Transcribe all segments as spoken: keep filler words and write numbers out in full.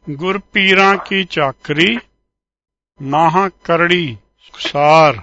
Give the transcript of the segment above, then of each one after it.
गुर पीरा की चाकरी माहा करड़ी सार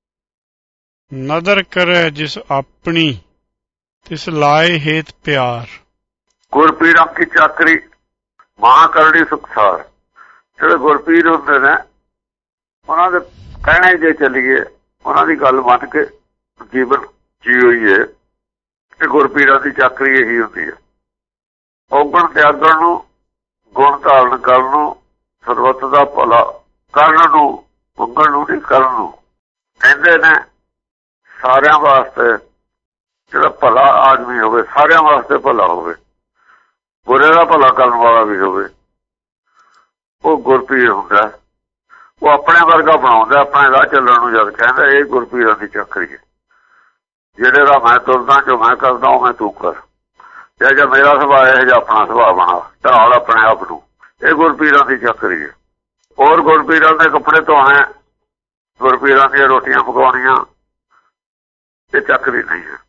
नदर करे जिस अपनी तिस लाए हेत प्यार। गुरपीरां की चाकरी मां करड़ी सुखसार। ਜਿਹੜੇ ਗੁਰਪੀਰ ਹੁੰਦੇ ਨੇ ਉਹਨਾਂ ਦੇ ਕਹਿਣੇ ਜੇ ਚੱਲੀਏ, ਉਹਨਾਂ ਦੀ ਗੱਲ ਮੰਨ ਕੇ ਜੀਵਨ ਜੀ ਹੋਈ ਹੈ ਕਿ ਗੁਰਪੀਰਾਂ ਦੀ ਚਾਕਰੀ ਇਹੀ ਹੁੰਦੀ ਹੈ। ਔਗਣ ਤਿਆਗਣ ਨੂੰ, ਗੁਣ ਧਾਰਨ ਕਰਨ ਨੂੰ, ਸਰਬੱਤ ਦਾ ਭਲਾ ਕਰਨ ਨੂੰ, ਮੰਗਣ ਨੂੰ ਨਹੀਂ ਕਰਨ ਨੂੰ। ਕਹਿੰਦੇ ਨੇ ਸਾਰਿਆਂ ਵਾਸਤੇ ਜਿਹੜਾ ਭਲਾ ਆਦਮੀ ਹੋਵੇ, ਸਾਰਿਆਂ ਵਾਸਤੇ ਭਲਾ ਹੋਵੇ, ਬੁਰੇ ਦਾ ਭਲਾ ਕਰਨ ਵਾਲਾ ਵੀ ਹੋਵੇ, ਉਹ ਗੁਰਪੀਰ ਹੁੰਦਾ। ਉਹ ਆਪਣੇ ਵਰਗਾ ਬਣਾਉਂਦਾ ਆਪਣੇ ਰਾਹ ਚੱਲਣ ਨੂੰ। ਜਦ ਕਹਿੰਦਾ ਇਹ ਗੁਰਪੀਰਾਂ ਦੀ ਚਾਕਰੀ ਹੈ, ਜਿਹੜੇ ਦਾ ਮੈਂ ਤੁਰਦਾ ਜੋ ਮੈਂ ਕਰਦਾ ਉਹ ਮੈਂ ਤੂੰ ਕਰ, ਜਾਂ ਜਾਂ ਮੇਰਾ ਸੁਭਾਅ ਹੈ ਜਾਂ ਆਪਣਾ ਸੁਭਾਅ ਬਣਾ ਢਾਲ ਆਪਣੇ ਆਪ ਨੂੰ। ਇਹ ਗੁਰਪੀਰਾਂ ਦੀ ਚਾਕਰੀ ਹੈ। ਹੋਰ ਗੁਰਪੀਰਾਂ ਦੇ ਕੱਪੜੇ ਧੋਣੇ, ਗੁਰਪੀਰਾਂ ਦੀਆਂ ਰੋਟੀਆਂ ਪਕਾਉਣੀਆਂ, ਇਹ ਚਾਕਰੀ ਨਹੀਂ ਹੈ।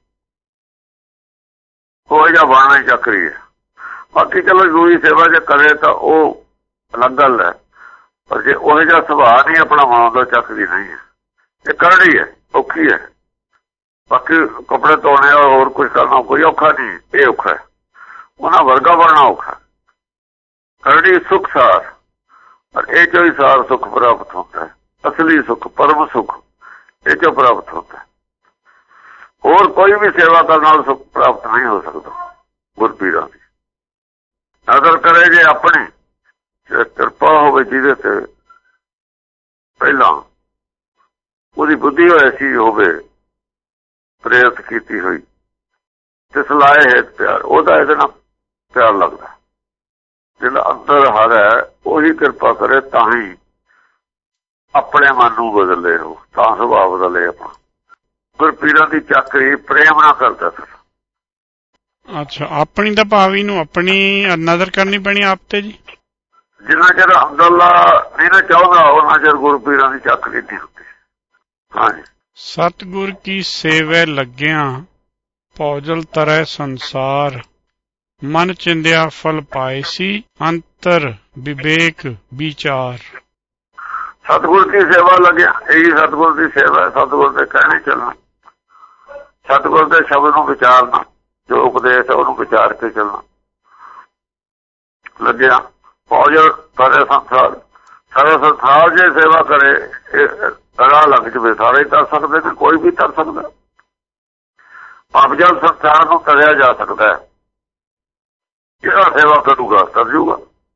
ਉਹ ਜਾਂ ਬਣਨਾ ਹੀ ਚਾਕਰੀ ਹੈ। ਬਾਕੀ ਚਲੋ ਦੂਜੀ ਸੇਵਾ ਜੇ ਕਰੇ ਤਾਂ ਉਹ ਅਲੱਗ ਗੱਲ ਹੈ, ਪਰ ਜੇ ਉਹ ਜਿਹਾ ਸੁਭਾਅ ਨਹੀਂ ਆਪਣਾ ਬਣਾਉਂਦਾ ਚਾਕਰੀ ਨਹੀਂ ਹੈ। ਇਹ ਕਰੜੀ ਹੈ, ਔਖੀ ਹੈ। ਬਾਕੀ ਕੱਪੜੇ ਧੋਣੇ ਔਰ ਹੋਰ ਕੁਝ ਕਰਨਾ ਕੋਈ ਔਖਾ ਨਹੀਂ, ਇਹ ਔਖਾ ਹੈ। ਉਹਨਾਂ ਵਰਗਾ ਬਣਨਾ ਔਖਾ। ਕਰੜੀ ਸੁਖ ਸਾਰ, ਔਰ ਇਹ ਚੋਂ ਹੀ ਸਾਰ ਸੁੱਖ ਪ੍ਰਾਪਤ ਹੁੰਦਾ ਹੈ। ਅਸਲੀ ਸੁੱਖ, ਪਰਮ ਸੁੱਖ ਇਹ ਚੋਂ ਪ੍ਰਾਪਤ ਹੁੰਦਾ ਹੈ। ਹੋਰ ਕੋਈ ਵੀ ਸੇਵਾ ਕਰਨ ਨਾਲ ਸੁੱਖ ਪ੍ਰਾਪਤ ਨਹੀਂ ਹੋ ਸਕਦਾ। ਗੁਰਪੀਰਾਂ ਦੀ ਨਜ਼ਰ ਕਰੇ ਜੇ ਆਪਣੀ ਕਿਰਪਾ ਹੋਵੇ, ਜਿਹਦੇ ਤੇ ਪਹਿਲਾਂ ਉਹਦੀ ਬੁੱਧੀ ਐਸੀ ਹੋਵੇ, ਪ੍ਰੇਰਿਤ ਕੀਤੀ ਹੋਈ, ਤੇ ਸਲਾਏ ਹੈ ਪਿਆਰ, ਉਹਦਾ ਇਹਦੇ ਨਾਲ ਪਿਆਰ ਲੱਗਦਾ। ਜਿਹੜਾ ਅੰਦਰ ਹਰ ਹੈ ਉਹੀ ਕਿਰਪਾ ਕਰੇ, ਤਾਂ ਹੀ ਆਪਣੇ ਮਨ ਨੂੰ ਬਦਲੇ, ਉਹ ਤਾਂ ਸੁਭਾਅ ਬਦਲੇ ਆਪਣਾ। ਗੁਰਪੀਰਾਂ ਦੀ ਚਾਕਰੀ ਪ੍ਰੇਮ ਨਾਲ ਕਰਦਾ ਫਿਰ। ਅੱਛਾ, ਆਪਣੀ ਦਾ ਭਾਵੀ ਨੂੰ ਆਪਣੀ ਨਜ਼ਰ ਕਰਨੀ ਪੈਣੀ ਆਪ ਤੇ ਜੀ। ਜਿੰਨਾ ਚਿਰ ਅੰਦਰਲਾ ਨਹੀਂ ਨਾ ਚਾਹੁੰਦਾ ਉਹਨਾਂ ਚਿਰ ਗੁਰਪੀਰਾਂ ਦੀ ਚਾਕਰੀ ਨਹੀਂ ਹੁੰਦੀ। ਹਾਂਜੀ। ਸਤਿਗੁਰ ਕੀ ਸੇਵੇ ਲੱਗਿਆ ਭੌਜਲ ਤਰੈ ਸੰਸਾਰ, ਮਨ ਚਿੰਦਿਆ ਫਲ ਪਾਏ ਸੀ ਅੰਤਰ ਵਿਵੇਕ ਵਿਚਾਰ। ਸਤਿਗੁਰ ਦੀ ਸੇਵਾ ਲੱਗਿਆ, ਇਹੀ ਸਤਿਗੁਰ ਦੀ ਸੇਵਾ ਹੈ। ਸਤਿਗੁਰ ਦੇ ਕਹਿਣੇ ਚੱਲਣਾ, ਸਤਿਗੁਰ ਦੇ ਸ਼ਬਦ ਨੂੰ ਵਿਚਾਰਨਾ, ਜੋ ਉਪਦੇਸ਼ ਹੈ ਉਹਨੂੰ ਵਿਚਾਰ ਕੇ ਚੱਲਣਾ। ਲੱਗਿਆ ਭੌਜਲ ਤਰੇ ਸੰਸਾਰ, ਸਾਰੇ ਸੰਸਾਰ ਜੇ ਸੇਵਾ ਕਰੇ ਰਾਹ ਲੱਗ ਜਾਵੇ। ਸਾਰੇ ਹੀ ਤਰ ਸਕਦੇ ਨੇ, ਕੋਈ ਵੀ ਤਰ ਸਕਦਾ। ਭਵਜਲ ਸੰਸਾਰ ਨੂੰ ਤਰਿਆ ਜਾ ਸਕਦਾ ਹੈ। ਜਿਹੜਾ ਸੇਵਾ ਕਰੂਗਾ ਤਰ ਜੂਗਾ।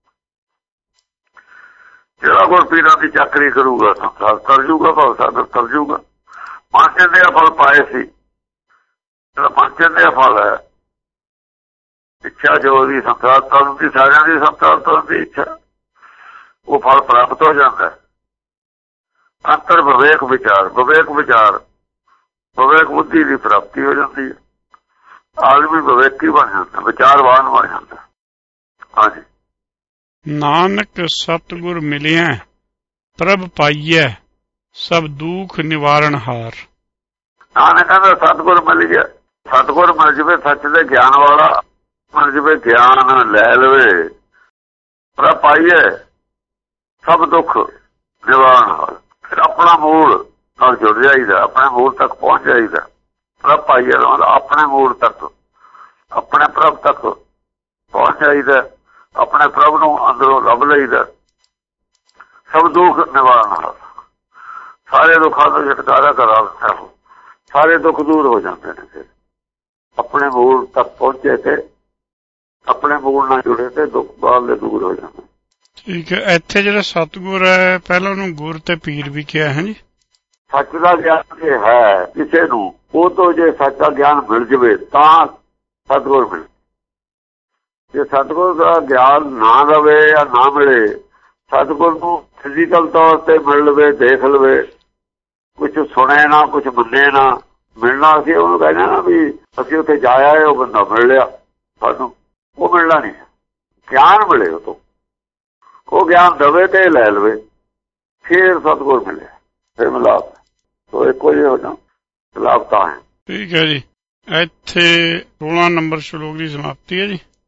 ਜਿਹੜਾ ਗੁਰਪੀਰਾਂ ਦੀ ਚਾਕਰੀ ਕਰੂਗਾ ਸੰਸਾਰ ਤਰ ਜੂਗਾ, ਭਵ ਸਾਗਰ ਤਰ ਜੂਗਾ। ਪਾਂਚੇ ਦੇ ਫਲ ਪਾਏ ਸੀ, ਜਿਹੜਾ ਪਾਂਚੇ ਦੇ ਫਲ ਹੈ ਇੱਛਾ ਜੋ ਦੀ ਸੰਸਾਰ ਤਰਨ ਦੀ, ਸਾਰਿਆਂ ਦੀ ਸੰਸਾਰ ਤਰਨ ਦੀ ਇੱਛਾ, ਉਹ ਫਲ ਪ੍ਰਾਪਤ ਹੋ ਜਾਂਦਾ ਹੈ। ਅੰਤਰ ਵਿਵੇਕ ਵਿਚਾਰ, ਵਿਵੇਕ ਵਿਚਾਰ, ਵਿਵੇਕ ਬੁੱਧੀ ਦੀ ਪ੍ਰਾਪਤੀ ਹੋ ਜਾਂਦੀ ਹੈ। ਆਦਮੀ ਵਿਵੇਕੀ ਬਣ ਜਾਂਦਾ, ਵਿਚਾਰਵਾਨ ਬਣ ਜਾਂਦਾ। ਹਾਂਜੀ। ਨਾਨਕ ਸਤਿਗੁਰ ਮਿਲਿਆ ਪ੍ਰਭ ਪਾਈਐ ਸਭ ਦੁੱਖ ਨਿਵਾਰਨ ਹਾਰ। ਨਾਨਕ ਕਹਿੰਦਾ ਸਤਿਗੁਰ ਮਿਲ ਗਿਆ। ਸਤਿਗੁਰ ਮਿਲ ਜਾਵੇ, ਸੱਚ ਦੇ ਗਿਆਨ ਵਾਲਾ ਮਿਲ ਜਾਵੇ, ਗਿਆਨ ਲੈ ਲਵੇ, ਪ੍ਰਭ ਪਾਈਐ ਸਭ ਦੁੱਖ ਨਿਵਾਰਨ ਹਾਰ। ਫਿਰ ਆਪਣਾ ਮੂਲ ਨਾਲ ਜੁੜ ਜਾਈਦਾ, ਆਪਣੇ ਮੂਲ ਤੱਕ ਪਹੁੰਚ ਜਾਈਦਾ। ਪ੍ਰਭ ਪਾਈਐ ਆਪਣੇ ਮੂਲ ਤੱਕ, ਆਪਣੇ ਪ੍ਰਭ ਤੱਕ ਪਹੁੰਚ ਜਾਈਦਾ। ਆਪਣੇ ਪ੍ਰਭ ਨੂੰ ਅੰਦਰੋਂ ਲੱਭ ਲਈਦਾ। ਸਭ ਦੁੱਖ ਨਿਵਾਰਨ ਹਾਰ, ਸਾਰੇ ਦੁੱਖਾਂ ਤੋਂ ਛੁਟਕਾਰਾ ਕਰਾ ਦਿੱਤਾ। ਸਾਰੇ ਦੁੱਖ ਦੂਰ ਹੋ ਜਾਂਦੇ ਨੇ। ਫਿਰ ਆਪਣੇ ਮੂਲ ਤੱਕ ਪਹੁੰਚੇ ਤੇ ਆਪਣੇ ਮੂਲ ਨਾਲ ਜੁੜੇ ਤੇ ਦੁੱਖ ਬਾਹਰਲੇ ਦੂਰ ਹੋ ਜਾਂਦੇ। ਠੀਕ ਹੈ। ਇੱਥੇ ਜਿਹੜਾ ਸਤਿਗੁਰ ਹੈ ਪਹਿਲਾਂ ਉਹਨੂੰ ਗੁਰ ਤੇ ਪੀਰ ਵੀ ਕਿਹਾ ਹੈ ਜੀ। ਸੱਚ ਦਾ ਗਿਆਨ ਜੇ ਹੈ ਕਿਸੇ ਨੂੰ, ਉਹ ਤੋਂ ਜੇ ਸੱਚ ਦਾ ਗਿਆਨ ਮਿਲ ਜਾਵੇ ਤਾਂ ਸਤਿਗੁਰ ਮਿਲੇ। ਜੇ ਸਤਿਗੁਰ ਦਾ ਗਿਆਨ ਨਾ ਲਵੇ ਜਾਂ ਨਾ ਮਿਲੇ, ਸਤਿਗੁਰ ਨੂੰ ਫਿਜ਼ੀਕਲ ਤੌਰ ਤੇ ਮਿਲ ਲਵੇ, ਦੇਖ ਲਵੇ, ਕੁਛ ਸੁਣੇ ਨਾ, ਕੁਛ ਮੰਨੇ ਨਾ, ਮਿਲਣਾ ਅਸੀਂ ਉਹਨੂੰ ਕਹਿੰਦੇ ਨਾ ਵੀ ਅਸੀਂ ਉੱਥੇ ਜਾਇਆ, ਉਹ ਬੰਦਾ ਮਿਲ ਲਿਆ ਸਾਨੂੰ, ਉਹ ਮਿਲਣਾ ਨਹੀਂ। ਗਿਆਨ ਮਿਲੇ ਉਹ ਤੋਂ, ਉਹ ਗਿਆਨ ਦਵੇ ਤੇ ਲੈ ਲਵੇ, ਫਿਰ ਸਤਿਗੁਰ ਮਿਲੇ, ਫਿਰ ਮਿਲਾਪ। ਸੋ ਇੱਕੋ ਜਿਹੇ ਹੋ ਜਾਣ, ਮਿਲਾਪ ਤਾਂ ਹੈ। ਠੀਕ ਹੈ ਜੀ। ਇੱਥੇ ਸੋਲਾਂ ਨੰਬਰ ਸ਼ਲੋਕ ਦੀ ਸਮਾਪਤੀ ਹੈ ਜੀ।